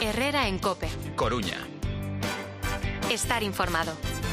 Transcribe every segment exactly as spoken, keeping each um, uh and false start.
Herrera en COPE. Coruña. Estar informado.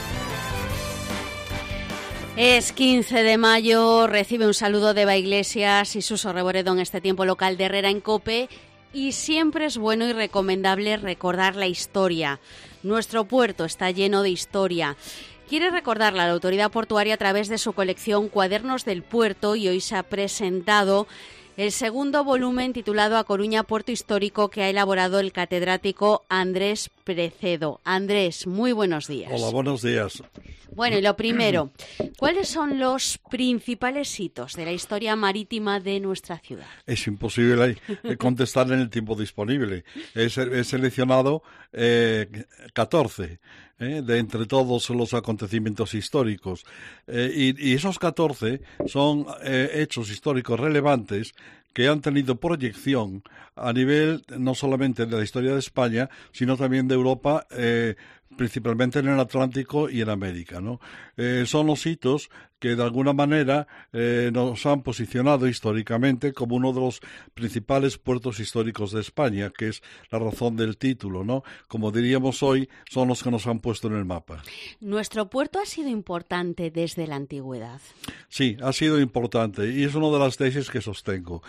Es quince de mayo, recibe un saludo de Eva Iglesias y Suso Reboredo en este tiempo local de Herrera en COPE, y siempre es bueno y recomendable recordar la historia. Nuestro puerto está lleno de historia. Quiere recordarla la autoridad portuaria a través de su colección Cuadernos del Puerto, y hoy se ha presentado el segundo volumen titulado A Coruña, Puerto Histórico, que ha elaborado el catedrático Andrés Precedo. Andrés, muy buenos días. Hola, buenos días. Bueno, y lo primero, ¿cuáles son los principales hitos de la historia marítima de nuestra ciudad? Es imposible contestar en el tiempo disponible. He, he seleccionado eh, catorce eh, de entre todos los acontecimientos históricos. Eh, y, y esos catorce son eh, hechos históricos relevantes que han tenido proyección a nivel no solamente de la historia de España, sino también de Europa, eh, principalmente en el Atlántico y en América, ¿no? Eh, son los hitos que de alguna manera eh, nos han posicionado históricamente como uno de los principales puertos históricos de España, que es la razón del título, ¿no? Como diríamos hoy, son los que nos han puesto en el mapa. ¿Nuestro puerto ha sido importante desde la antigüedad? Sí, ha sido importante, y es una de las tesis que sostengo,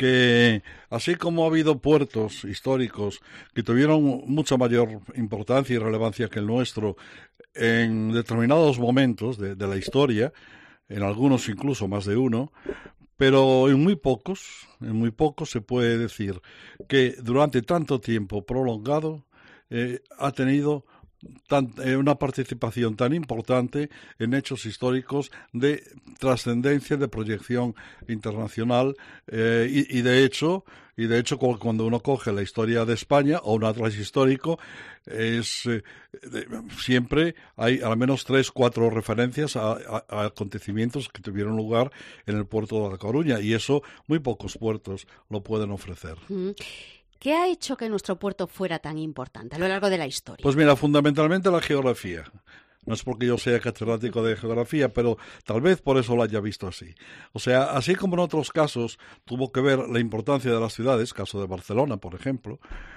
que así como ha habido puertos históricos que tuvieron mucha mayor importancia y relevancia que el nuestro en determinados momentos de, de la historia, en algunos incluso más de uno, pero en muy pocos, en muy pocos se puede decir que durante tanto tiempo prolongado eh, ha tenido Tan, eh, una participación tan importante en hechos históricos de trascendencia, de proyección internacional, eh, y, y de hecho, y de hecho cuando uno coge la historia de España o un atlas histórico, es eh, de, siempre hay al menos tres, cuatro referencias a, a, a acontecimientos que tuvieron lugar en el puerto de La Coruña, y eso muy pocos puertos lo pueden ofrecer. Mm. ¿Qué ha hecho que nuestro puerto fuera tan importante a lo largo de la historia? Pues mira, fundamentalmente la geografía. No es porque yo sea catedrático de geografía, pero tal vez por eso lo haya visto así. O sea, así como en otros casos tuvo que ver la importancia de las ciudades, caso de Barcelona, por ejemplo,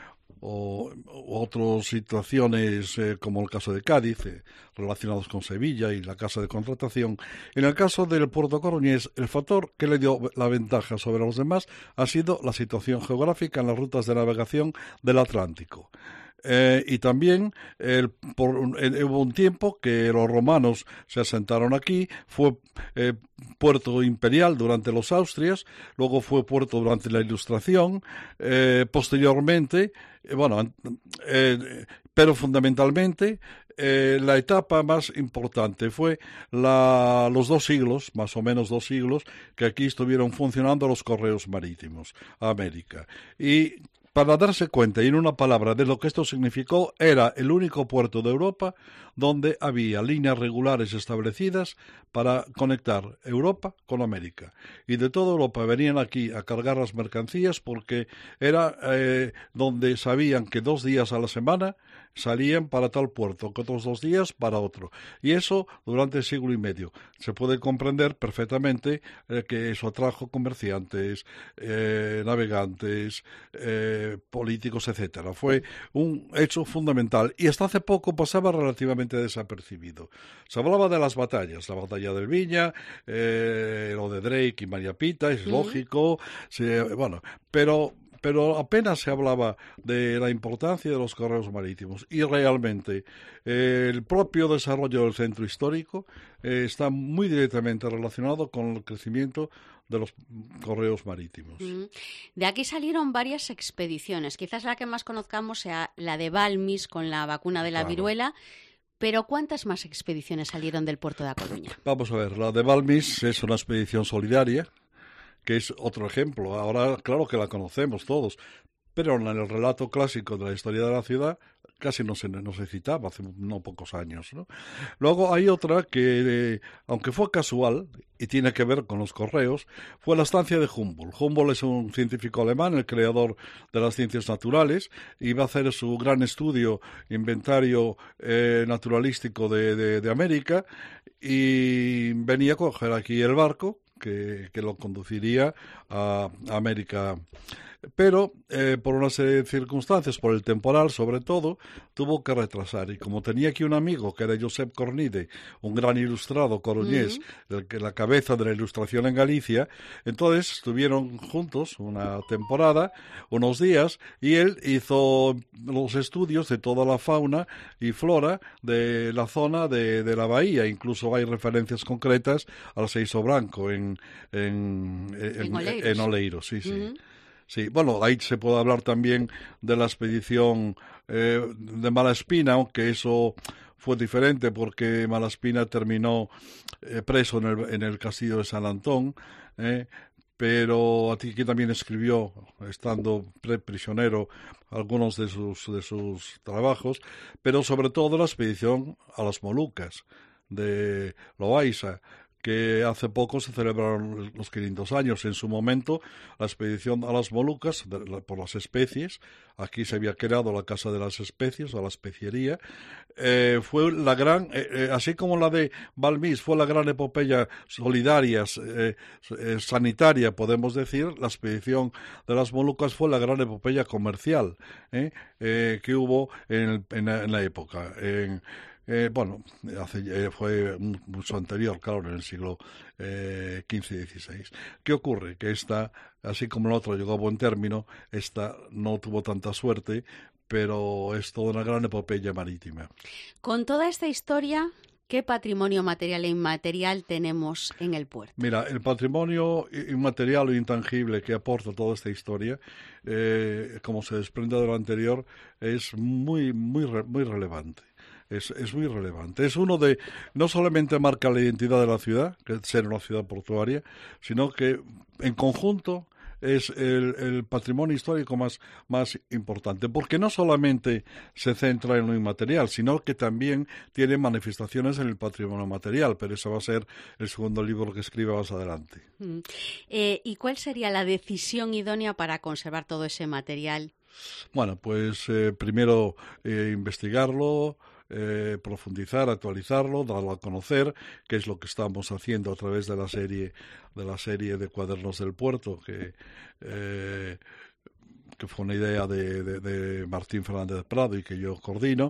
o, o otras situaciones eh, como el caso de Cádiz, eh, relacionados con Sevilla y la casa de contratación. En el caso del puerto coruñés, el factor que le dio la ventaja sobre los demás ha sido la situación geográfica en las rutas de navegación del Atlántico. Eh, y también el, por, eh, hubo un tiempo que los romanos se asentaron aquí, fue eh, puerto imperial durante los Austrias, luego fue puerto durante la Ilustración, eh, posteriormente, eh, bueno, eh, pero fundamentalmente eh, la etapa más importante fue la, los dos siglos, más o menos dos siglos, que aquí estuvieron funcionando los correos marítimos a América. Y para darse cuenta, y en una palabra, de lo que esto significó, era el único puerto de Europa donde había líneas regulares establecidas para conectar Europa con América. Y de toda Europa venían aquí a cargar las mercancías porque era eh, donde sabían que dos días a la semana salían para tal puerto, que otros dos días para otro. Y eso durante siglo y medio. Se puede comprender perfectamente eh, que eso atrajo comerciantes, eh, navegantes, eh, políticos, etcétera. Fue un hecho fundamental y hasta hace poco pasaba relativamente desapercibido. Se hablaba de las batallas, la batalla del Viña, eh, lo de Drake y María Pita, es mm. lógico, se, bueno, pero pero apenas se hablaba de la importancia de los correos marítimos, y realmente eh, el propio desarrollo del centro histórico eh, está muy directamente relacionado con el crecimiento de los correos marítimos. De aquí salieron varias expediciones, quizás la que más conozcamos sea la de Balmis con la vacuna de la claro. viruela. Pero ¿cuántas más expediciones salieron del puerto de A Coruña? Vamos a ver, la de Balmis es una expedición solidaria, que es otro ejemplo. Ahora, claro que la conocemos todos, pero en el relato clásico de la historia de la ciudad casi no se, no se citaba hace no pocos años, ¿no? Luego hay otra que, eh, aunque fue casual y tiene que ver con los correos, fue la estancia de Humboldt. Humboldt es un científico alemán, el creador de las ciencias naturales, y va a hacer su gran estudio, inventario eh, naturalístico de, de, de América, y venía a coger aquí el barco que, que lo conduciría a América. Pero eh, por una serie de circunstancias, por el temporal sobre todo, tuvo que retrasar. Y como tenía aquí un amigo que era Josep Cornide, un gran ilustrado coruñés, uh-huh. el que la cabeza de la ilustración en Galicia, entonces estuvieron juntos una temporada, unos días, y él hizo los estudios de toda la fauna y flora de la zona de, de la bahía. Incluso hay referencias concretas al Seiso Branco en, en, en, en Oleiros. En Oleiros, sí, sí. Uh-huh. Sí, bueno, ahí se puede hablar también de la expedición eh, de Malaspina, aunque eso fue diferente porque Malaspina terminó eh, preso en el, en el castillo de San Antón, eh, pero aquí también escribió, estando prisionero, algunos de sus, de sus trabajos, pero sobre todo la expedición a las Molucas de Loaiza, que hace poco se celebraron los quinientos años. En su momento, la expedición a las Molucas, de, la, por las especies, aquí se había creado la Casa de las Especies, o la especiería, eh, fue la gran, eh, eh, así como la de Balmís, fue la gran epopeya solidaria, eh, eh, sanitaria, podemos decir. La expedición de las Molucas fue la gran epopeya comercial eh, eh, que hubo en, en, en la época. En, Eh, bueno, hace, eh, fue mucho anterior, claro, en el siglo eh, quince y dieciséis. ¿Qué ocurre? Que esta, así como la otra llegó a buen término, esta no tuvo tanta suerte, pero es toda una gran epopeya marítima. Con toda esta historia, ¿qué patrimonio material e inmaterial tenemos en el puerto? Mira, el patrimonio inmaterial o intangible que aporta toda esta historia, eh, como se desprende de lo anterior, es muy, muy, muy relevante. Es, es muy relevante. Es uno de, no solamente marca la identidad de la ciudad, que es ser una ciudad portuaria, sino que en conjunto es el, el patrimonio histórico más, más importante, porque no solamente se centra en lo inmaterial, sino que también tiene manifestaciones en el patrimonio material, pero ese va a ser el segundo libro que escriba más adelante. Mm. Eh, ¿Y cuál sería la decisión idónea para conservar todo ese material? Bueno, pues eh, primero eh, investigarlo, Eh, profundizar, actualizarlo, darlo a conocer, que es lo que estamos haciendo a través de la serie de la serie de cuadernos del puerto, que eh, que fue una idea de, de, de Martín Fernández Prado y que yo coordino,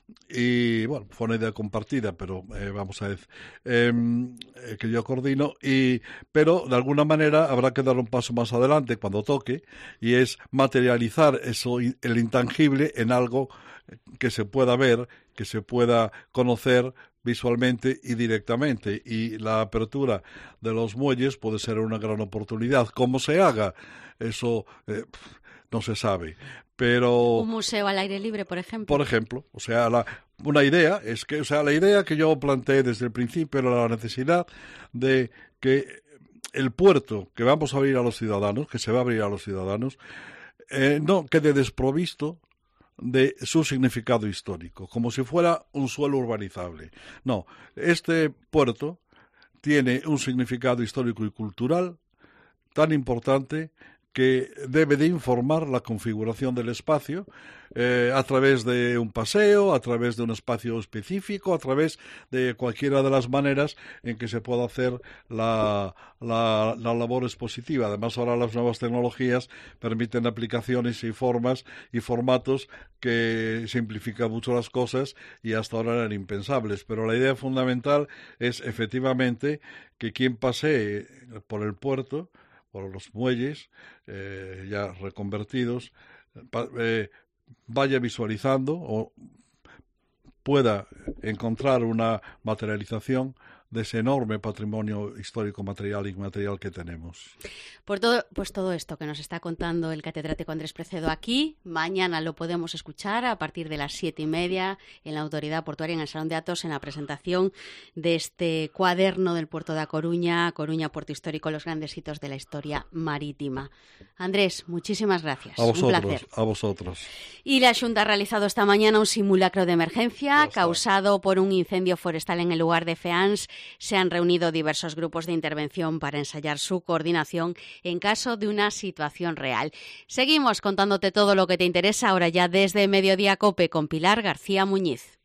y bueno, fue una idea compartida, pero eh, vamos a decir eh, que yo coordino, y pero de alguna manera habrá que dar un paso más adelante cuando toque, y es materializar eso, el intangible, en algo que se pueda ver, que se pueda conocer visualmente y directamente, y la apertura de los muelles puede ser una gran oportunidad. ¿Cómo se haga? Eso eh, no se sabe, pero... Un museo al aire libre, por ejemplo. Por ejemplo, o sea, la, una idea es que, o sea, la idea que yo planteé desde el principio era la necesidad de que el puerto que vamos a abrir a los ciudadanos, que se va a abrir a los ciudadanos, eh, no quede desprovisto de su significado histórico, como si fuera un suelo urbanizable. No, este puerto tiene un significado histórico y cultural tan importante que debe de informar la configuración del espacio eh, a través de un paseo, a través de un espacio específico, a través de cualquiera de las maneras en que se pueda hacer la, la, la labor expositiva. Además, ahora las nuevas tecnologías permiten aplicaciones y formas y formatos que simplifican mucho las cosas y hasta ahora eran impensables. Pero la idea fundamental es efectivamente que quien pasee por el puerto, por los muelles eh, ya reconvertidos, eh, vaya visualizando o pueda encontrar una materialización de ese enorme patrimonio histórico, material e inmaterial que tenemos. Por todo, pues todo esto que nos está contando el catedrático Andrés Precedo aquí, mañana lo podemos escuchar a partir de las siete y media en la Autoridad Portuaria, en el Salón de Actos, en la presentación de este cuaderno del Puerto da Coruña, Coruña, Puerto Histórico, los grandes hitos de la historia marítima. Andrés, muchísimas gracias. A vosotros, un placer. A vosotros. Y la Xunta ha realizado esta mañana un simulacro de emergencia causado por un incendio forestal en el lugar de Feáns. Se han reunido diversos grupos de intervención para ensayar su coordinación en caso de una situación real. Seguimos contándote todo lo que te interesa ahora ya desde Mediodía COPE con Pilar García Muñiz.